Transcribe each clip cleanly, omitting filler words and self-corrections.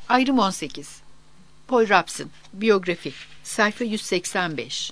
Ayrım 18. Paul Robson, biyografi, sayfa 185.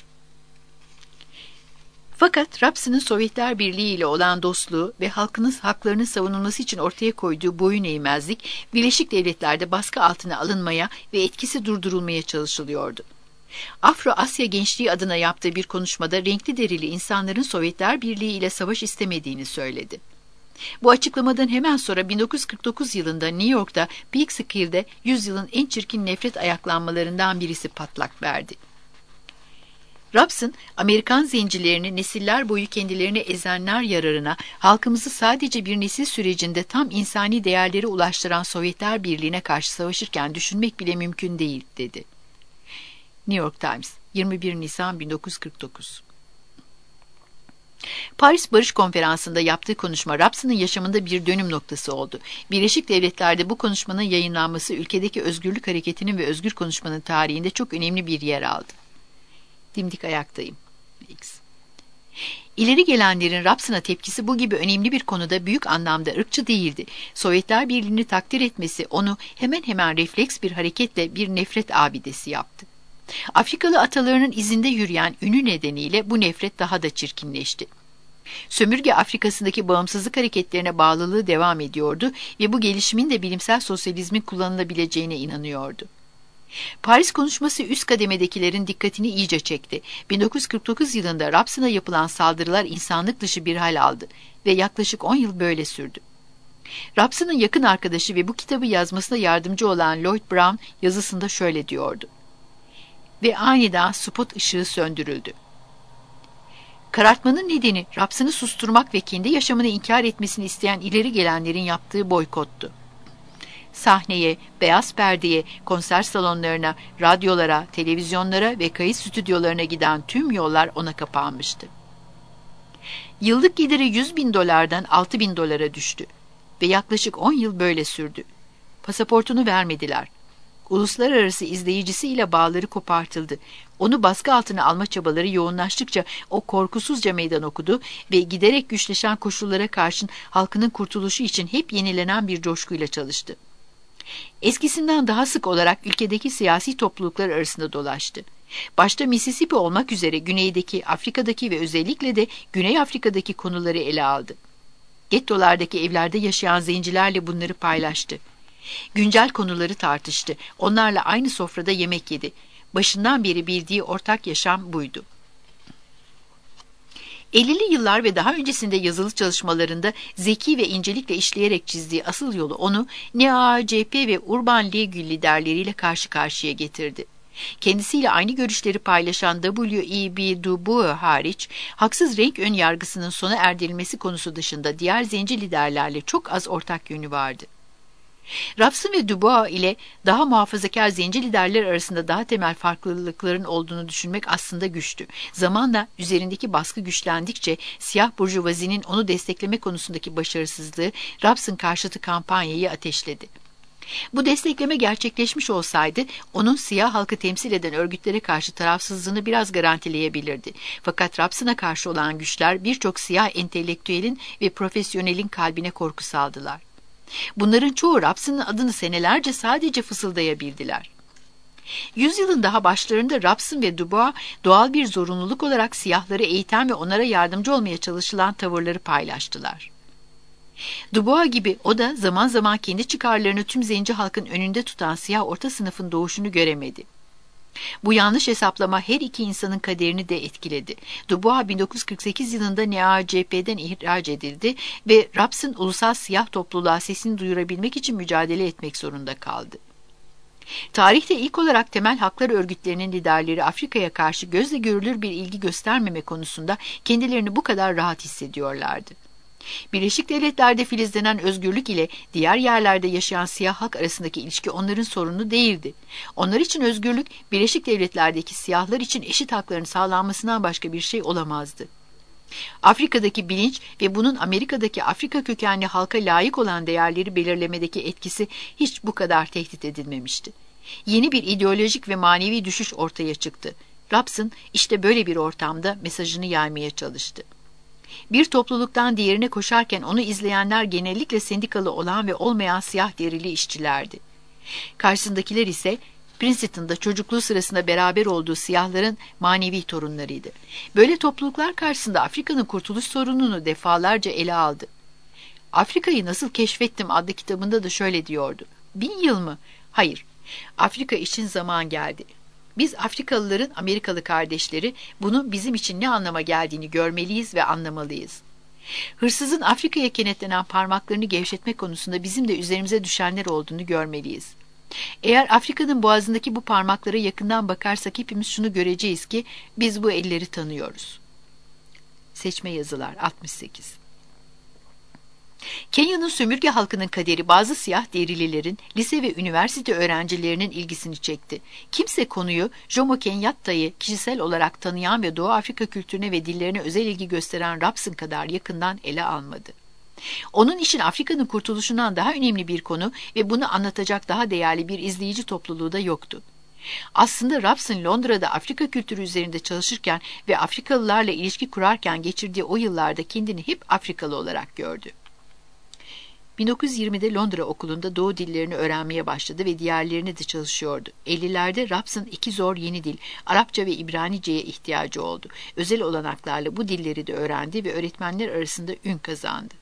Fakat Robson'ın Sovyetler Birliği ile olan dostluğu ve halkının haklarının savunulması için ortaya koyduğu boyun eğmezlik, Birleşik Devletler'de baskı altına alınmaya ve etkisi durdurulmaya çalışılıyordu. Afro-Asya Gençliği adına yaptığı bir konuşmada renkli derili insanların Sovyetler Birliği ile savaş istemediğini söyledi. Bu açıklamadan hemen sonra 1949 yılında New York'ta Peekskill'de yüzyılın en çirkin nefret ayaklanmalarından birisi patlak verdi. Robson, Amerikan zencilerini nesiller boyu kendilerini ezenler yararına halkımızı sadece bir nesil sürecinde tam insani değerlere ulaştıran Sovyetler Birliği'ne karşı savaşırken düşünmek bile mümkün değil, dedi. New York Times, 21 Nisan 1949. Paris Barış Konferansı'nda yaptığı konuşma Robson'ın yaşamında bir dönüm noktası oldu. Birleşik Devletler'de bu konuşmanın yayınlanması ülkedeki özgürlük hareketinin ve özgür konuşmanın tarihinde çok önemli bir yer aldı. Dimdik ayaktayım. X. İleri gelenlerin Robson'a tepkisi bu gibi önemli bir konuda büyük anlamda ırkçı değildi. Sovyetler Birliği'ni takdir etmesi onu hemen hemen refleks bir hareketle bir nefret abidesi yaptı. Afrikalı atalarının izinde yürüyen ünü nedeniyle bu nefret daha da çirkinleşti. Sömürge Afrika'sındaki bağımsızlık hareketlerine bağlılığı devam ediyordu ve bu gelişimin de bilimsel sosyalizmin kullanılabileceğine inanıyordu. Paris konuşması üst kademedekilerin dikkatini iyice çekti. 1949 yılında Robson'a yapılan saldırılar insanlık dışı bir hal aldı ve yaklaşık 10 yıl böyle sürdü. Robson'ın yakın arkadaşı ve bu kitabı yazmasına yardımcı olan Lloyd Brown yazısında şöyle diyordu. Ve aniden spot ışığı söndürüldü. Karartmanın nedeni Robson'ı susturmak ve kendi yaşamını inkar etmesini isteyen ileri gelenlerin yaptığı boykottu. Sahneye, beyaz perdeye, konser salonlarına, radyolara, televizyonlara ve kayıt stüdyolarına giden tüm yollar ona kapanmıştı. Yıllık geliri $100.000'dan $6.000 düştü ve yaklaşık 10 yıl böyle sürdü. Pasaportunu vermediler. Uluslararası izleyicisiyle bağları kopartıldı. Onu baskı altına alma çabaları yoğunlaştıkça o korkusuzca meydan okudu ve giderek güçleşen koşullara karşın halkının kurtuluşu için hep yenilenen bir coşkuyla çalıştı. Eskisinden daha sık olarak ülkedeki siyasi topluluklar arasında dolaştı. Başta Mississippi olmak üzere güneydeki, Afrika'daki ve özellikle de Güney Afrika'daki konuları ele aldı. Gettolardaki evlerde yaşayan zencilerle bunları paylaştı. Güncel konuları tartıştı. Onlarla aynı sofrada yemek yedi. Başından beri bildiği ortak yaşam buydu. 50'li yıllar ve daha öncesinde yazılı çalışmalarında zeki ve incelikle işleyerek çizdiği asıl yolu onu NAACP ve Urban League liderleriyle karşı karşıya getirdi. Kendisiyle aynı görüşleri paylaşan W.E.B. Du Bois hariç, haksız renk önyargısının sona erdirilmesi konusu dışında diğer zenci liderlerle çok az ortak yönü vardı. Robson ve Dubois ile daha muhafazakar zenci liderler arasında daha temel farklılıkların olduğunu düşünmek aslında güçtü. Zamanla üzerindeki baskı güçlendikçe siyah burjuvazinin onu destekleme konusundaki başarısızlığı Robson karşıtı kampanyayı ateşledi. Bu destekleme gerçekleşmiş olsaydı onun siyah halkı temsil eden örgütlere karşı tarafsızlığını biraz garantileyebilirdi. Fakat Robson'a karşı olan güçler birçok siyah entelektüelin ve profesyonelin kalbine korku saldılar. Bunların çoğu Robson'ın adını senelerce sadece fısıldayabildiler. Yüzyılın daha başlarında Robson ve Dubois doğal bir zorunluluk olarak siyahları eğiten ve onlara yardımcı olmaya çalışılan tavırları paylaştılar. Dubois gibi o da zaman zaman kendi çıkarlarını tüm zenci halkın önünde tutan siyah orta sınıfın doğuşunu göremedi. Bu yanlış hesaplama her iki insanın kaderini de etkiledi. Dubois 1948 yılında NAACP'den ihraç edildi ve Robson ulusal siyah topluluğa sesini duyurabilmek için mücadele etmek zorunda kaldı. Tarihte ilk olarak temel haklar örgütlerinin liderleri Afrika'ya karşı gözle görülür bir ilgi göstermeme konusunda kendilerini bu kadar rahat hissediyorlardı. Birleşik Devletler'de filizlenen özgürlük ile diğer yerlerde yaşayan siyah halk arasındaki ilişki onların sorunu değildi. Onlar için özgürlük, Birleşik Devletler'deki siyahlar için eşit hakların sağlanmasından başka bir şey olamazdı. Afrika'daki bilinç ve bunun Amerika'daki Afrika kökenli halka layık olan değerleri belirlemedeki etkisi hiç bu kadar tehdit edilmemişti. Yeni bir ideolojik ve manevi düşüş ortaya çıktı. Robson işte böyle bir ortamda mesajını yaymaya çalıştı. Bir topluluktan diğerine koşarken onu izleyenler genellikle sendikalı olan ve olmayan siyah derili işçilerdi. Karşısındakiler ise Princeton'da çocukluğu sırasında beraber olduğu siyahların manevi torunlarıydı. Böyle topluluklar karşısında Afrika'nın kurtuluş sorununu defalarca ele aldı. Afrika'yı Nasıl Keşfettim adlı kitabında da şöyle diyordu. 1000 yıl mı? Hayır. Afrika için zaman geldi. Biz Afrikalıların Amerikalı kardeşleri bunun bizim için ne anlama geldiğini görmeliyiz ve anlamalıyız. Hırsızın Afrika'ya kenetlenen parmaklarını gevşetme konusunda bizim de üzerimize düşenler olduğunu görmeliyiz. Eğer Afrika'nın boğazındaki bu parmaklara yakından bakarsak hepimiz şunu göreceğiz ki biz bu elleri tanıyoruz. Seçme yazılar 68. Kenya'nın sömürge halkının kaderi bazı siyah derililerin, lise ve üniversite öğrencilerinin ilgisini çekti. Kimse konuyu Jomo Kenyatta'yı kişisel olarak tanıyan ve Doğu Afrika kültürüne ve dillerine özel ilgi gösteren Robson kadar yakından ele almadı. Onun için Afrika'nın kurtuluşundan daha önemli bir konu ve bunu anlatacak daha değerli bir izleyici topluluğu da yoktu. Aslında Robson Londra'da Afrika kültürü üzerinde çalışırken ve Afrikalılarla ilişki kurarken geçirdiği o yıllarda kendini hep Afrikalı olarak gördü. 1920'de Londra Okulu'nda Doğu dillerini öğrenmeye başladı ve diğerlerini de çalışıyordu. 50'lerde Robson iki zor yeni dil, Arapça ve İbranice'ye ihtiyacı oldu. Özel olanaklarla bu dilleri de öğrendi ve öğretmenler arasında ün kazandı.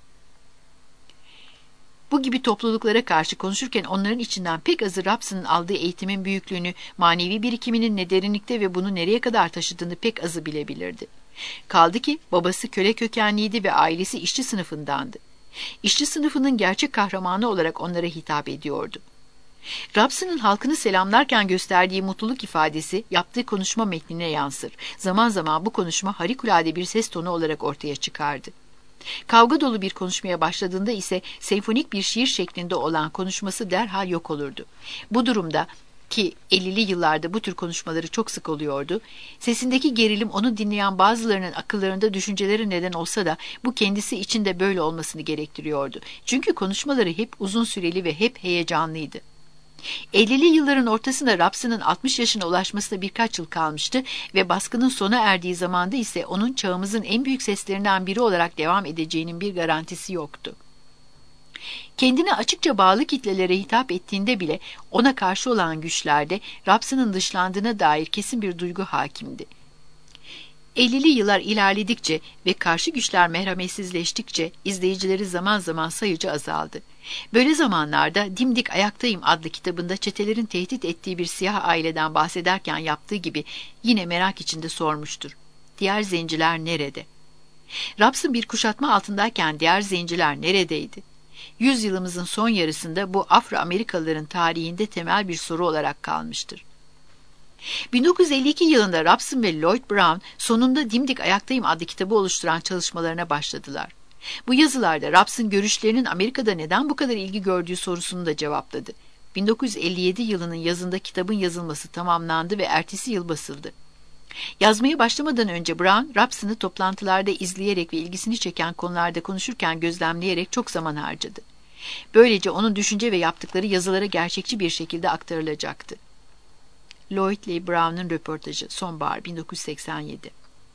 Bu gibi topluluklara karşı konuşurken onların içinden pek azı Robson'ın aldığı eğitimin büyüklüğünü, manevi birikiminin ne derinlikte ve bunu nereye kadar taşıdığını pek azı bilebilirdi. Kaldı ki babası köle kökenliydi ve ailesi işçi sınıfındandı. İşçi sınıfının gerçek kahramanı olarak onlara hitap ediyordu. Robson'ın halkını selamlarken gösterdiği mutluluk ifadesi yaptığı konuşma metnine yansır. Zaman zaman bu konuşma harikulade bir ses tonu olarak ortaya çıkardı. Kavga dolu bir konuşmaya başladığında ise senfonik bir şiir şeklinde olan konuşması derhal yok olurdu. Bu durumda ki 50'li yıllarda bu tür konuşmaları çok sık oluyordu, sesindeki gerilim onu dinleyen bazılarının akıllarında düşünceleri neden olsa da bu kendisi için de böyle olmasını gerektiriyordu. Çünkü konuşmaları hep uzun süreli ve hep heyecanlıydı. 50'li yılların ortasında Robson'ın 60 yaşına ulaşmasına birkaç yıl kalmıştı ve baskının sona erdiği zamanda ise onun çağımızın en büyük seslerinden biri olarak devam edeceğinin bir garantisi yoktu. Kendine açıkça bağlı kitlelere hitap ettiğinde bile ona karşı olan güçlerde Robson'ın dışlandığına dair kesin bir duygu hakimdi. 50'li yıllar ilerledikçe ve karşı güçler merhametsizleştikçe izleyicileri zaman zaman sayıca azaldı. Böyle zamanlarda Dimdik Ayaktayım adlı kitabında çetelerin tehdit ettiği bir siyah aileden bahsederken yaptığı gibi yine merak içinde sormuştur. Diğer zenciler nerede? Robson bir kuşatma altındayken diğer zenciler neredeydi? Yüzyılımızın son yarısında bu Afro-Amerikalıların tarihinde temel bir soru olarak kalmıştır. 1952 yılında Robson ve Lloyd Brown sonunda Dimdik Ayaktayım adlı kitabı oluşturan çalışmalarına başladılar. Bu yazılarda Robson görüşlerinin Amerika'da neden bu kadar ilgi gördüğü sorusunu da cevapladı. 1957 yılının yazında kitabın yazılması tamamlandı ve ertesi yıl basıldı. Yazmaya başlamadan önce Brown, Robson'ı toplantılarda izleyerek ve ilgisini çeken konularda konuşurken gözlemleyerek çok zaman harcadı. Böylece onun düşünce ve yaptıkları yazılara gerçekçi bir şekilde aktarılacaktı. Lloyd Lee Brown'un röportajı, sonbahar 1987.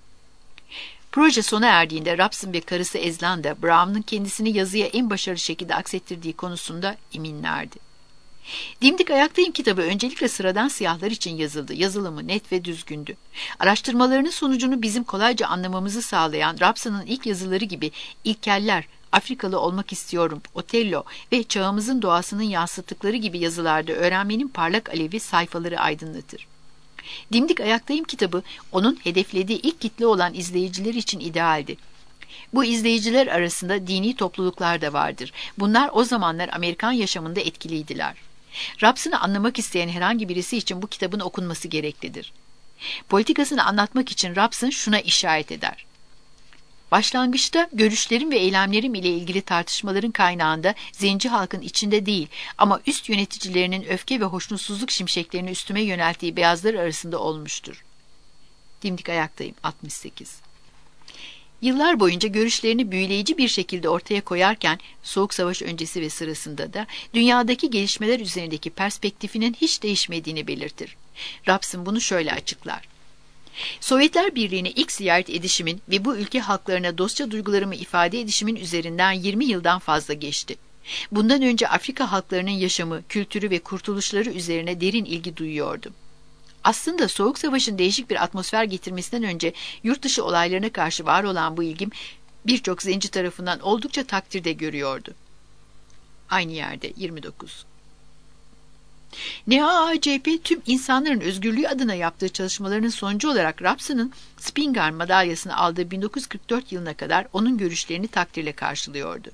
Proje sona erdiğinde Robson ve karısı Ezlan da Brown'un kendisini yazıya en başarılı şekilde aksettirdiği konusunda eminlerdi. Dimdik Ayaktayım kitabı öncelikle sıradan siyahlar için yazıldı. Yazılımı net ve düzgündü. Araştırmalarının sonucunu bizim kolayca anlamamızı sağlayan Robson'ın ilk yazıları gibi İlkeller, Afrikalı olmak istiyorum, Otello ve çağımızın doğasının yansıttıkları gibi yazılarda öğrenmenin parlak alevi sayfaları aydınlatır. Dimdik Ayaktayım kitabı onun hedeflediği ilk kitle olan izleyiciler için idealdi. Bu izleyiciler arasında dini topluluklar da vardır. Bunlar o zamanlar Amerikan yaşamında etkiliydiler. Robson'ı anlamak isteyen herhangi birisi için bu kitabın okunması gereklidir. Politikasını anlatmak için Robson şuna işaret eder. Başlangıçta görüşlerim ve eylemlerim ile ilgili tartışmaların kaynağında zenci halkın içinde değil ama üst yöneticilerinin öfke ve hoşnutsuzluk şimşeklerini üstüme yönelttiği beyazlar arasında olmuştur. Dimdik Ayaktayım 68. Yıllar boyunca görüşlerini büyüleyici bir şekilde ortaya koyarken Soğuk Savaş öncesi ve sırasında da dünyadaki gelişmeler üzerindeki perspektifinin hiç değişmediğini belirtir. Robson bunu şöyle açıklar. Sovyetler Birliği'ne ilk ziyaret edişimin ve bu ülke halklarına dostça duygularımı ifade edişimin üzerinden 20 yıldan fazla geçti. Bundan önce Afrika halklarının yaşamı, kültürü ve kurtuluşları üzerine derin ilgi duyuyordu. Aslında Soğuk Savaş'ın değişik bir atmosfer getirmesinden önce yurt dışı olaylarına karşı var olan bu ilgim birçok zenci tarafından oldukça takdirde görüyordu. Aynı yerde 29. NAACP tüm insanların özgürlüğü adına yaptığı çalışmalarının sonucu olarak Robson'ın Spingarn madalyasını aldığı 1944 yılına kadar onun görüşlerini takdirle karşılıyordu.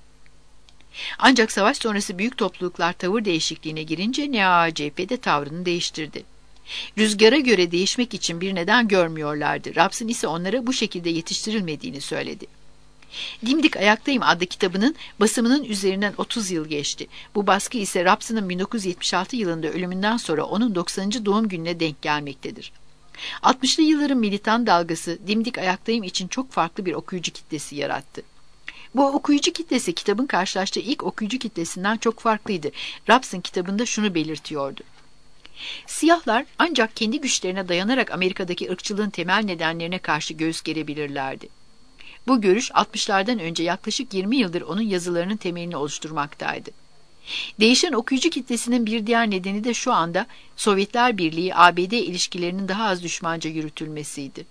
Ancak savaş sonrası büyük topluluklar tavır değişikliğine girince NAACP de tavrını değiştirdi. Rüzgara göre değişmek için bir neden görmüyorlardı. Robson ise onlara bu şekilde yetiştirilmediğini söyledi. Dimdik Ayaktayım adlı kitabının basımının üzerinden 30 yıl geçti. Bu baskı ise Robson'ın 1976 yılında ölümünden sonra onun 90. doğum gününe denk gelmektedir. 60'lı yılların militan dalgası Dimdik Ayaktayım için çok farklı bir okuyucu kitlesi yarattı. Bu okuyucu kitlesi kitabın karşılaştığı ilk okuyucu kitlesinden çok farklıydı. Robson kitabında şunu belirtiyordu. Siyahlar ancak kendi güçlerine dayanarak Amerika'daki ırkçılığın temel nedenlerine karşı göğüs gerebilirlerdi. Bu görüş 60'lardan önce yaklaşık 20 yıldır onun yazılarının temelini oluşturmaktaydı. Değişen okuyucu kitlesinin bir diğer nedeni de şu anda Sovyetler Birliği-ABD ilişkilerinin daha az düşmanca yürütülmesiydi.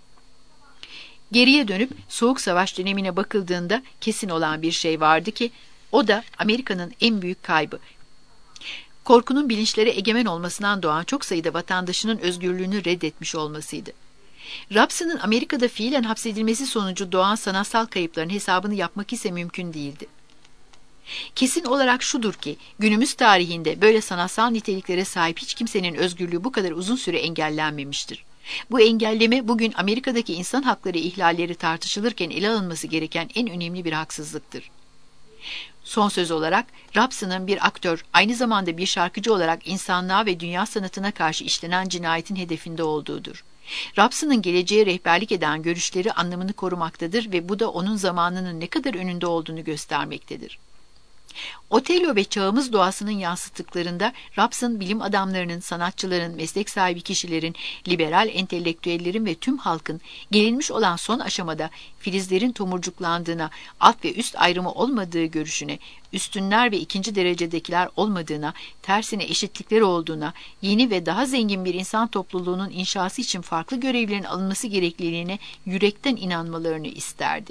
Geriye dönüp Soğuk Savaş dönemine bakıldığında kesin olan bir şey vardı ki o da Amerika'nın en büyük kaybı. Korkunun bilinçlere egemen olmasından doğan çok sayıda vatandaşının özgürlüğünü reddetmiş olmasıydı. Robson'ın Amerika'da fiilen hapsedilmesi sonucu doğan sanatsal kayıpların hesabını yapmak ise mümkün değildi. Kesin olarak şudur ki, günümüz tarihinde böyle sanatsal niteliklere sahip hiç kimsenin özgürlüğü bu kadar uzun süre engellenmemiştir. Bu engelleme bugün Amerika'daki insan hakları ihlalleri tartışılırken ele alınması gereken en önemli bir haksızlıktır. Son söz olarak Robson'ın bir aktör, aynı zamanda bir şarkıcı olarak insanlığa ve dünya sanatına karşı işlenen cinayetin hedefinde olduğudur. Robson'ın geleceğe rehberlik eden görüşleri anlamını korumaktadır ve bu da onun zamanının ne kadar önünde olduğunu göstermektedir. Otello ve çağımız doğasının yansıttıklarında Robson bilim adamlarının, sanatçıların, meslek sahibi kişilerin, liberal entelektüellerin ve tüm halkın gelinmiş olan son aşamada filizlerin tomurcuklandığına, alt ve üst ayrımı olmadığı görüşüne, üstünler ve ikinci derecedekiler olmadığına, tersine eşitlikler olduğuna, yeni ve daha zengin bir insan topluluğunun inşası için farklı görevlerin alınması gerekliliğine yürekten inanmalarını isterdi.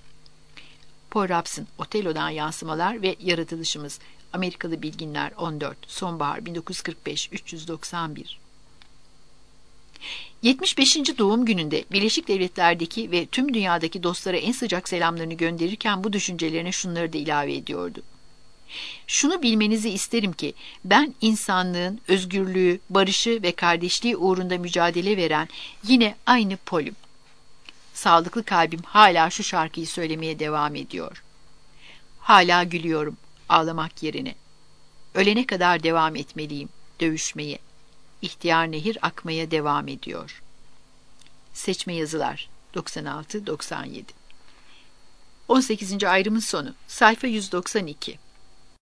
Paul Robson, Otello'dan Yansımalar ve Yaratılışımız, Amerikalı Bilginler 14, Sonbahar 1945, 391. 75. doğum gününde Birleşik Devletler'deki ve tüm dünyadaki dostlara en sıcak selamlarını gönderirken bu düşüncelerine şunları da ilave ediyordu. Şunu bilmenizi isterim ki ben insanlığın özgürlüğü, barışı ve kardeşliği uğrunda mücadele veren yine aynı Paul'üm. Sağlıklı kalbim hala şu şarkıyı söylemeye devam ediyor. Hala gülüyorum ağlamak yerine. Ölene kadar devam etmeliyim dövüşmeye. İhtiyar nehir akmaya devam ediyor. Seçme yazılar 96-97. 18. ayrımın sonu sayfa 192.